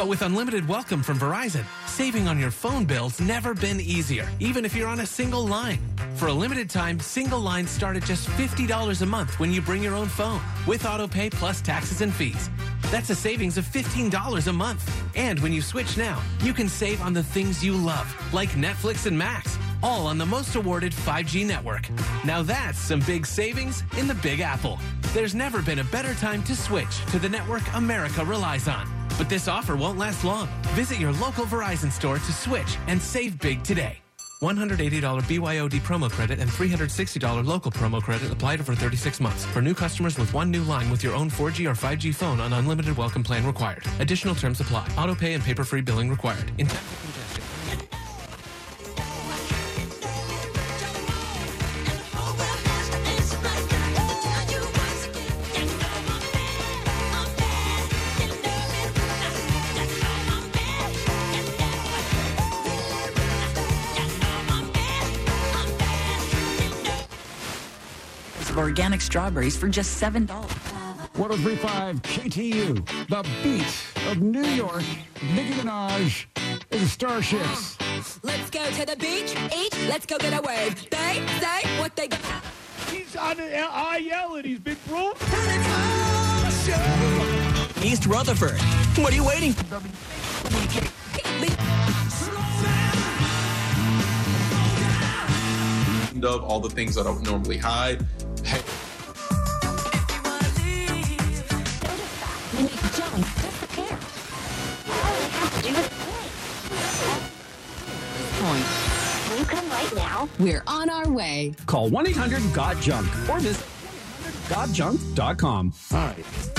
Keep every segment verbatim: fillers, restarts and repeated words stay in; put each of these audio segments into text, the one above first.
But with unlimited welcome from Verizon, saving on your phone bill's never been easier, even if you're on a single line. For a limited time, single lines start at just fifty dollars a month when you bring your own phone, with autopay plus taxes and fees. That's a savings of fifteen dollars a month. And when you switch now, you can save on the things you love, like Netflix and Max, all on the most awarded five G network. Now that's some big savings in the Big Apple. There's never been a better time to switch to the network America relies on. But this offer won't last long. Visit your local Verizon store to switch and save big today. one hundred eighty dollars B Y O D promo credit and three hundred sixty dollars local promo credit applied over thirty-six months. For new customers with one new line with your own four G or five G phone on unlimited welcome plan required. Additional terms apply. Auto pay and paper-free billing required. Intent to congestion. Of organic strawberries for just seven dollars. one oh three point five K T U, the beat of New York. Nicki Minaj is the Starships. Let's go to the beach, each, let's go get a wave. They say what they got. He's on the I L and he's been brought. East Rutherford. What are you waiting for? Of all the things that I would normally hide. Hey. Can you come right now? We're on our way. Call one eight hundred got junk or visit got junk dot com. Hi.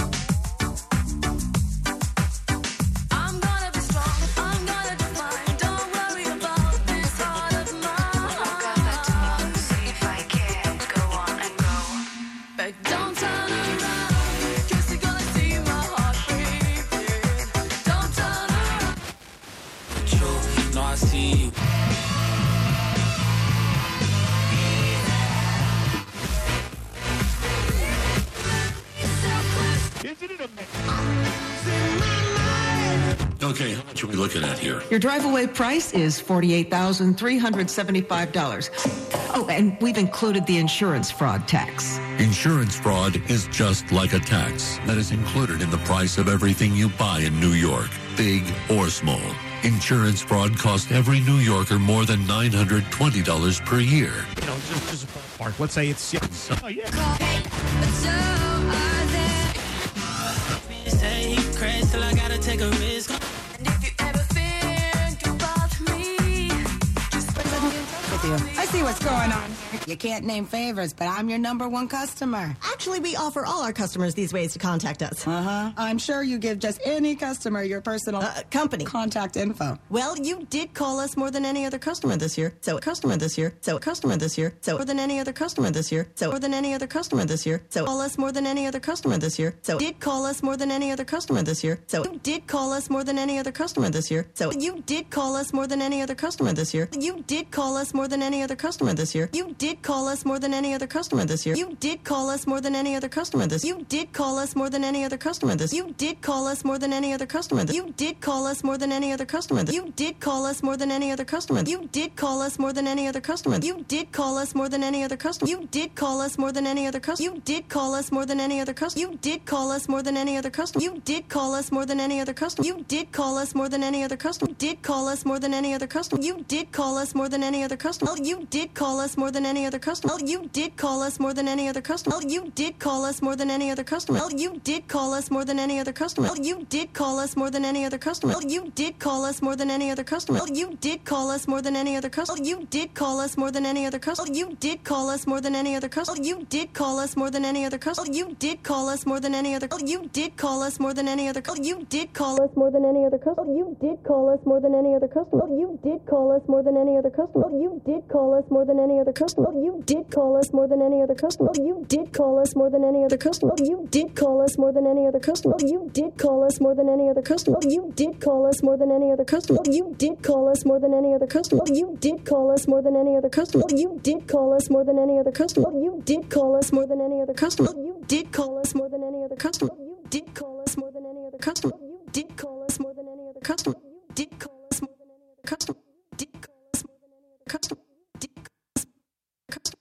Okay, how much are we looking at here? Your drive-away price is forty-eight thousand three hundred seventy-five dollars. Oh, and we've included the insurance fraud tax. Insurance fraud is just like a tax that is included in the price of everything you buy in New York, big or small. Insurance fraud costs every New Yorker more than nine hundred twenty dollars per year. You know, just, just a ballpark. Let's say it's six. Oh, yeah. Say he crazy till I gotta take a risk. And if you ever think about me, just with you. I see what's going on. You can't name favors, but I'm your number one customer. Actually, we offer all our customers these ways to contact us. Uh-huh. I'm sure you give just any customer your personal uh, company contact info. Well, you did call us more than any other customer this year. So a customer this year. So a customer this year. So more than any other customer this year. So more than any other customer this year. So call us more than any other customer this year. So did call us more than any other customer this year. So you did call us more than any other customer this year. So you did call us more than any other customer this year. You did call us more than any other customer this year. You did call us more than any other customer this year. You did call us more than any other customer this. You did call us more than any other customer this. You did call us more than any other customer this. You did call us more than any other customer this. You did call us more than any other customer. You did call us more than any other customer. You did call us more than any other customer. You did call us more than any other customer. You did call us more than any other customer. You did call us more than any other customer. You did call us more than any other customer. You did call us more than any other customer. You did call us more than any other customer. You did call us more than any other customer. You did call us more than any other customer. You did call us more than any other customer. You did call us more than any other customer. You did call us more than any other customer. You did call us more than any other customer. You did call us more than any other customer. You did call us more than any other customer. You did call us more than any other customer. You did call us more than any other customer. You did call us more than any other customer. You did call us more than any other. You did call us more than any other. You did call us more than any other customer. You did call us more than any other customer. You did call us more than any other customer. You did call us more than any other customer. You did call us more than any other customer. You did call us more than any other customer. You did call us more than any other customer. You did call us more than any other customer. You did call us more than any other customer. You did call us more than any other customer. You did call us more than any other customer. You did call us more than any other customer. You did call us more than any other customer. You did call us more than any other customer. You did call us more than any other customer. You did call us more than any other customer. Did call us more than any other customer. Did call us more than any other customer. Did call us customer.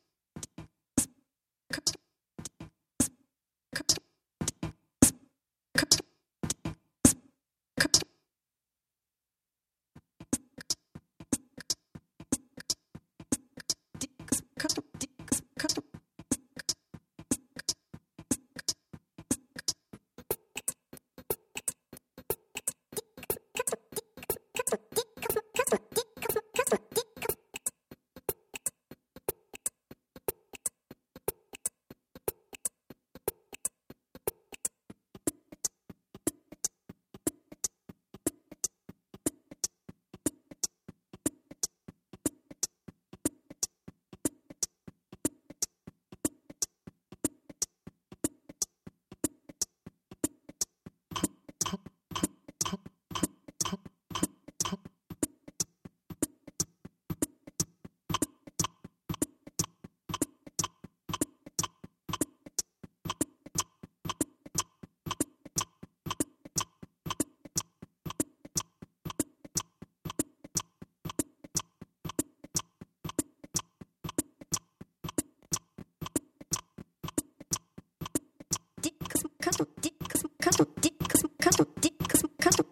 Custom, dick, custom, custom, dick, custom, custom, dick, custom, custom.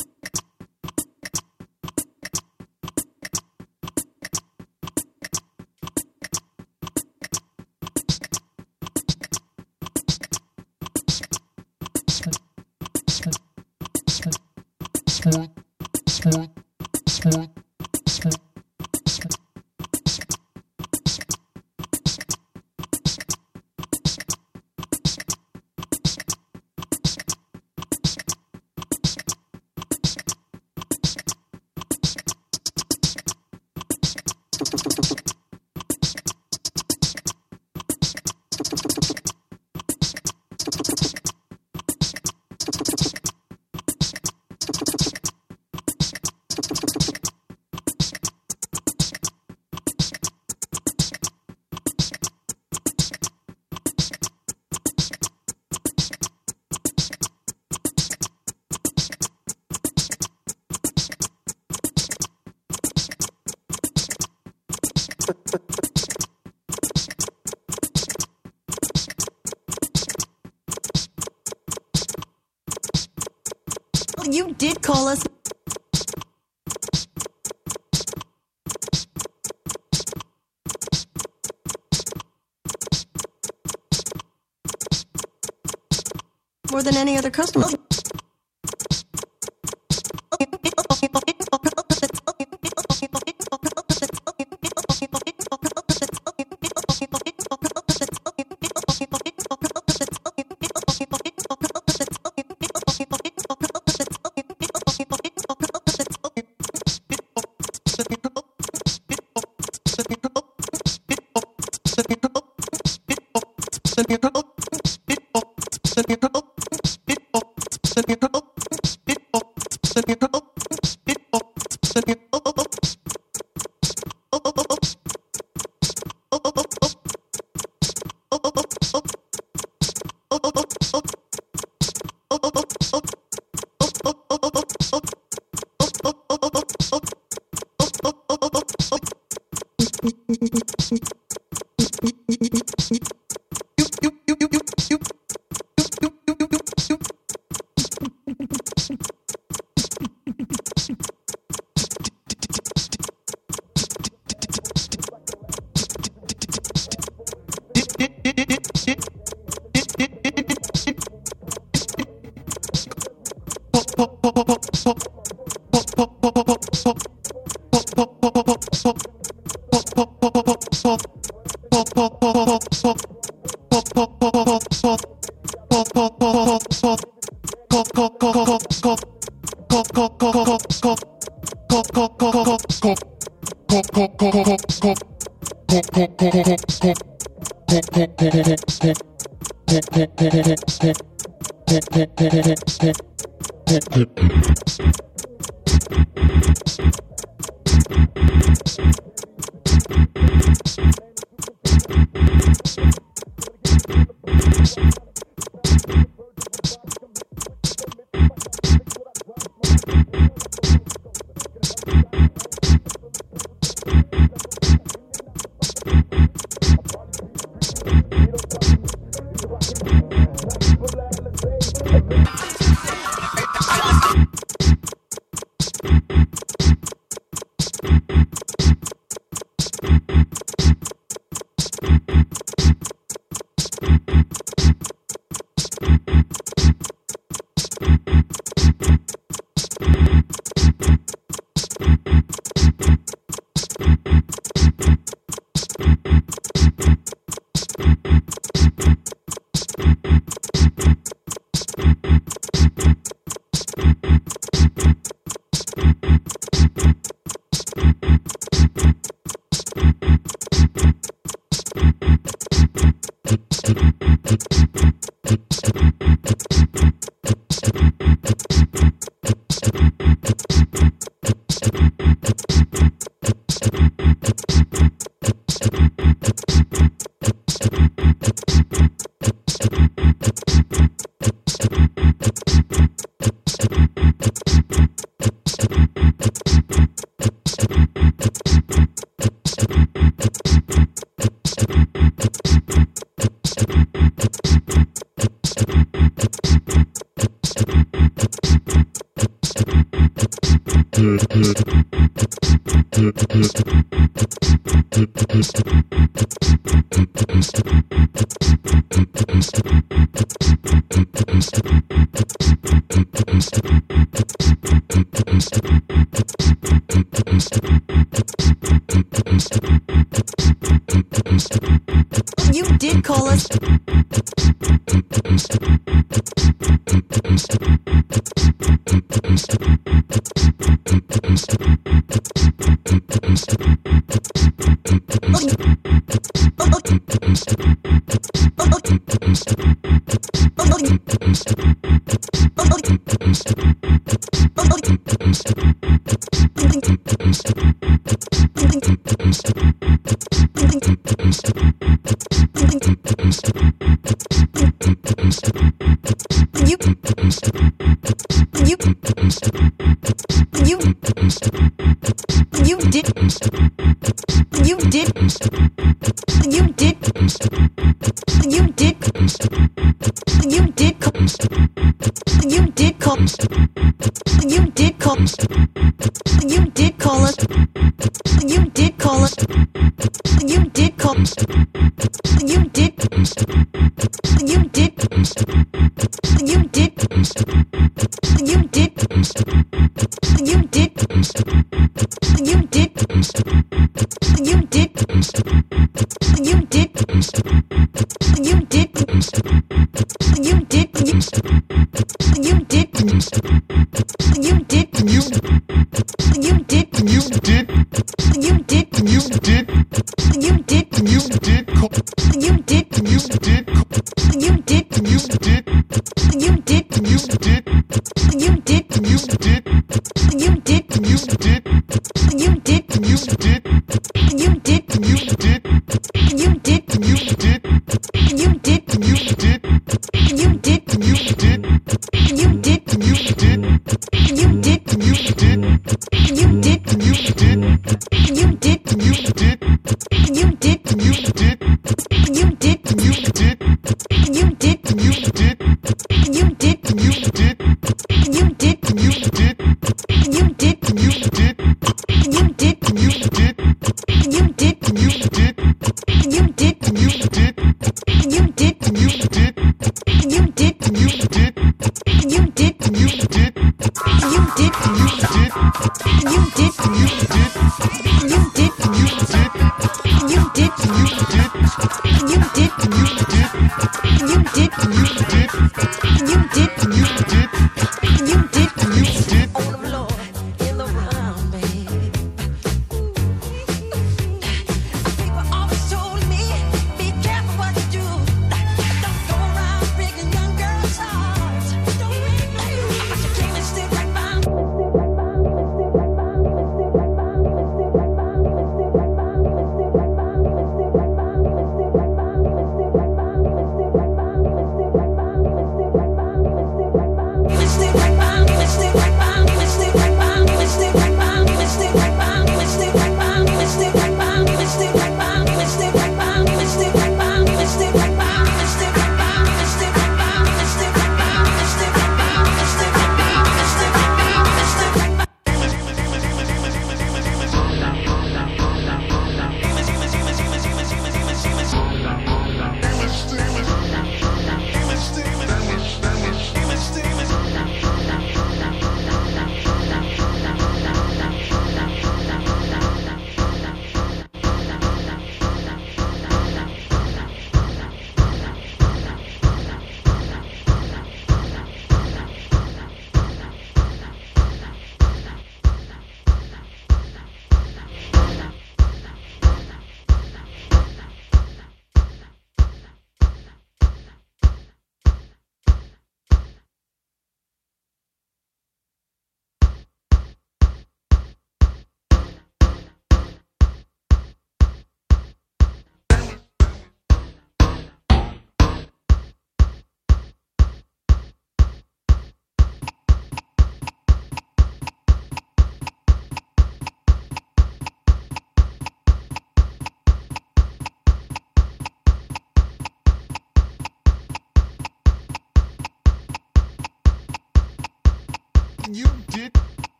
You did call us. More than any other customer. You did call us.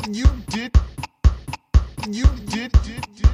You did. You did. did, did.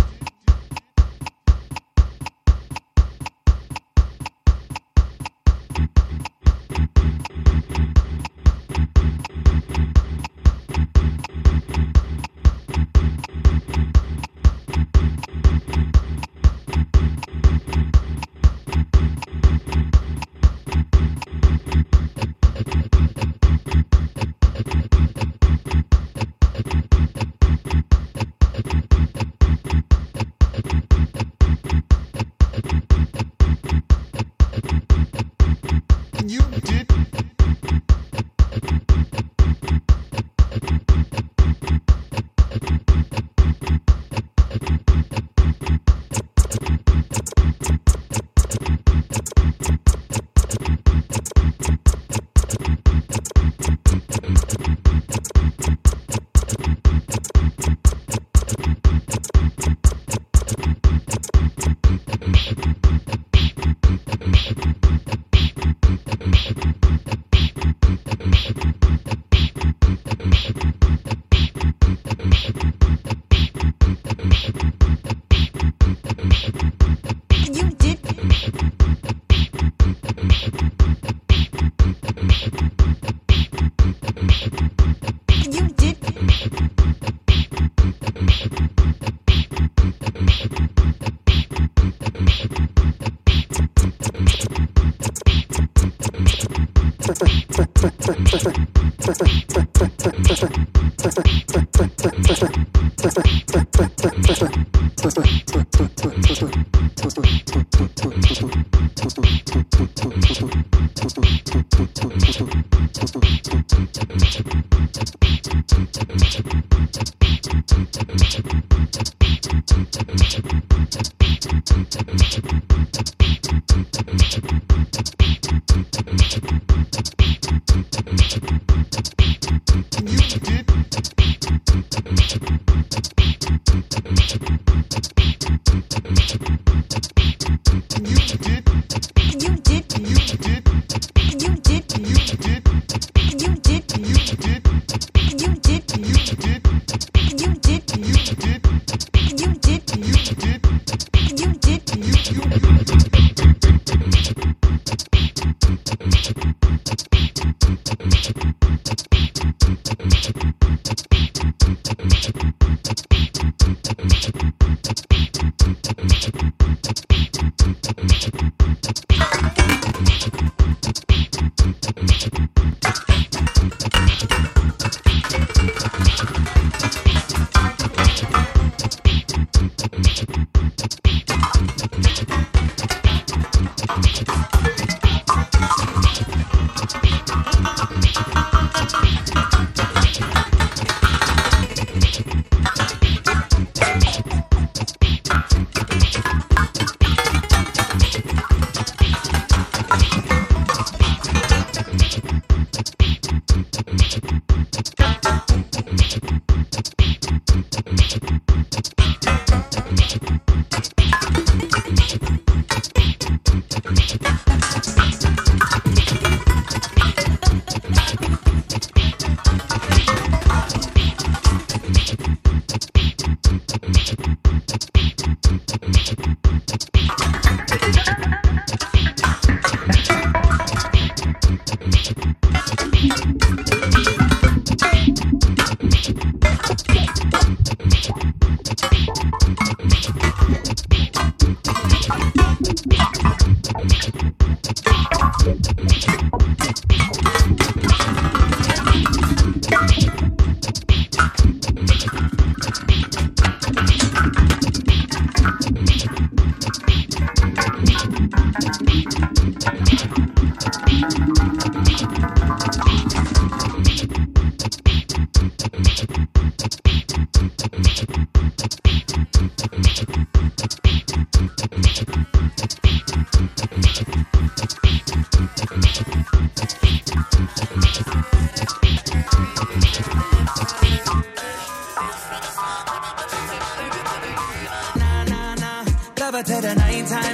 To the nighttime.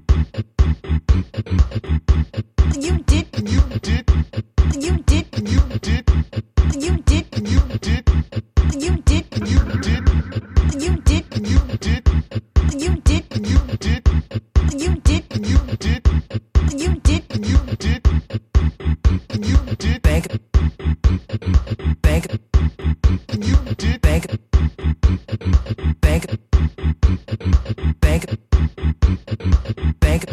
You did. You did. You did. You did. You did. You did. You did. You did. You did. You did. You did. You did. You did. You did. You did. You did. You did. Bank. Bank. You did. Bank. Bank. Bank. Bank.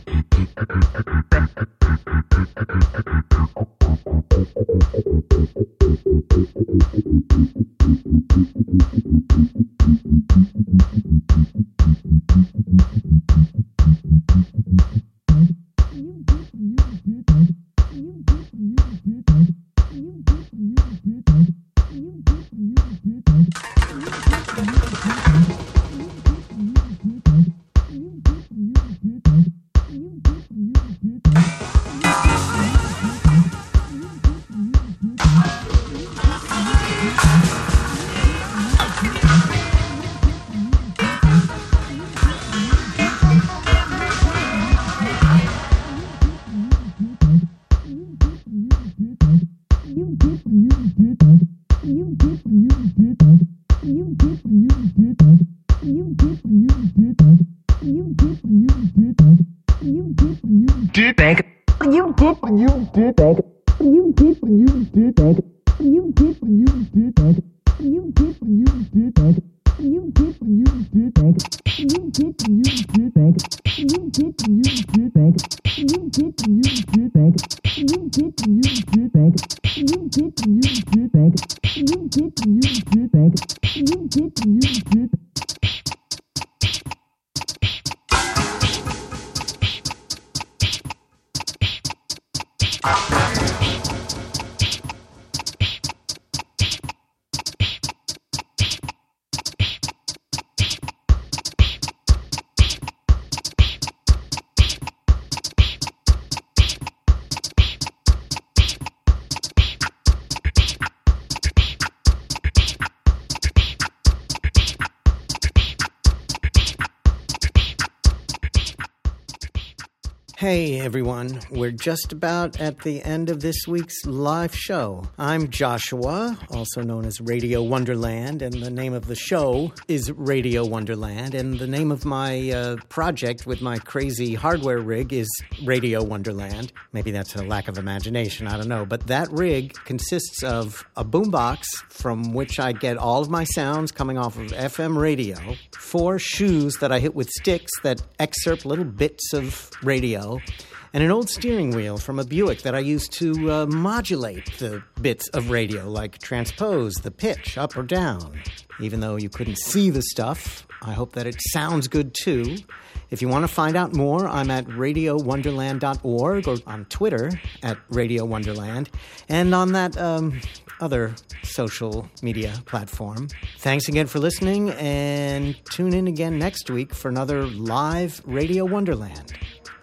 Hey everyone, we're just about at the end of this week's live show. I'm Joshua, also known as Radio Wonderland, and the name of the show is Radio Wonderland, and the name of my uh, project with my crazy hardware rig is Radio Wonderland. Maybe that's a lack of imagination, I don't know, but that rig consists of a boombox from which I get all of my sounds coming off of F M radio, four shoes that I hit with sticks that excerpt little bits of radio, and an old steering wheel from a Buick that I use to uh, modulate the bits of radio, like transpose the pitch up or down. Even though you couldn't see the stuff, I hope that it sounds good too. If you want to find out more, I'm at radio wonderland dot org or on Twitter at Radio Wonderland and on that um, other social media platform. Thanks again for listening, and tune in again next week for another live Radio Wonderland.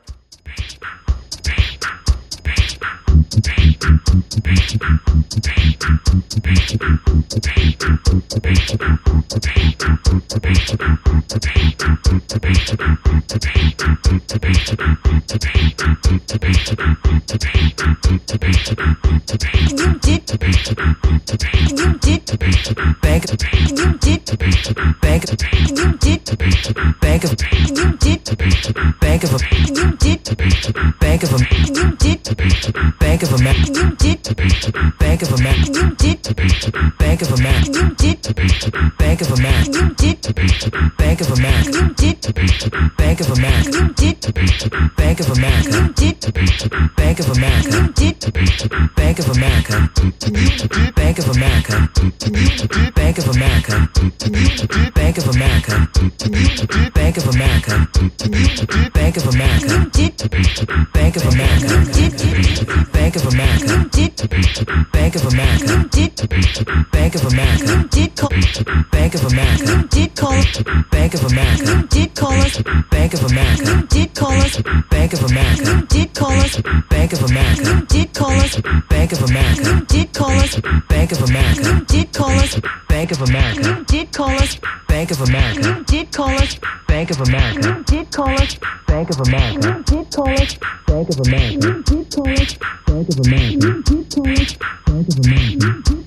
You did. You did. Bank. You did. Bank. You did. Bank of. You did. Bank of. You did. Bank of. You did. Bank of America. You did. Bank of America. You did. Bank of America. You did. Bank of America. You did. Bank of America. You did. Bank of America. You did. Bank of America. You did. Bank of America. You did. Bank of America. Bank of America. Bank of America. Bank of America. Bank of America. Bank of America. You did. Bank of America. You did. Bank of America. You did. Bank of America. You did. Bank of America. You did call. Bank of America. You did call us. Bank of America. You did call us. Bank of America. You did call us. Bank of America. You did call us. Bank of America. You did call us. Bank of America. You did call us. Bank of America. You did call us. Bank of America. You did call us. Bank of America. You did call us. Bank of America. You did call us. Bank of America. You did call us. Bank of America. You did call us. Bank of America. You did call us. Bank of America.